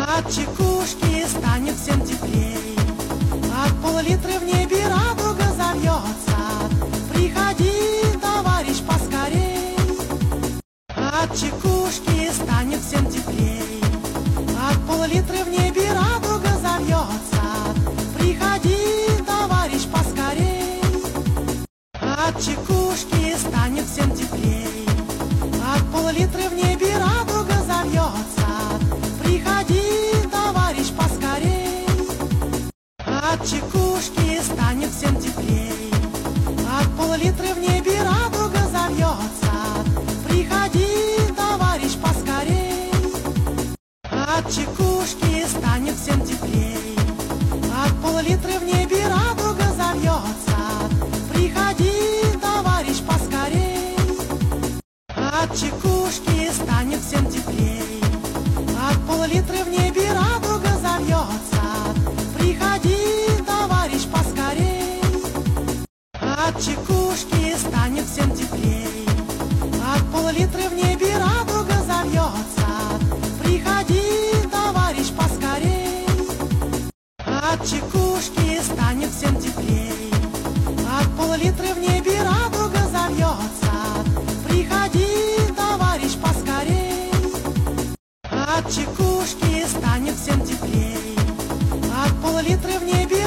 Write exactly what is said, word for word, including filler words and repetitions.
От чекушки станет всем теплей, от пол-литра в небе радуга завьется. Приходи, товарищ, поскорей. От чекушки станет всем теплей, от пол-литра в небе радуга завьется. Приходи, товарищ, поскорей. От чекушки станет всем теплей, от пол-литра в небе радуга завьется. Приходи, товарищ, поскорей. От чекушки станет всем теплей, от пол-литра в небе радуга завьется. Приходи, товарищ, поскорей. От чекушки станет всем теплей, от пол-литра в небе радуга завьется. Приходи, товарищ, поскорей. От чекушки станет всем теплей, от пол-литра в небе радуга завьется. Приходи, товарищ, поскорей. От чекушки станет всем теплей, от пол-литра в небе радуга завьется. Приходи, товарищ, поскорей. От чекушки станет всем теплей, от пол-литра в небе радуга завьется. Приходи, товарищ, поскорей. От чекушки станет всем теплей, от пол-литра в небе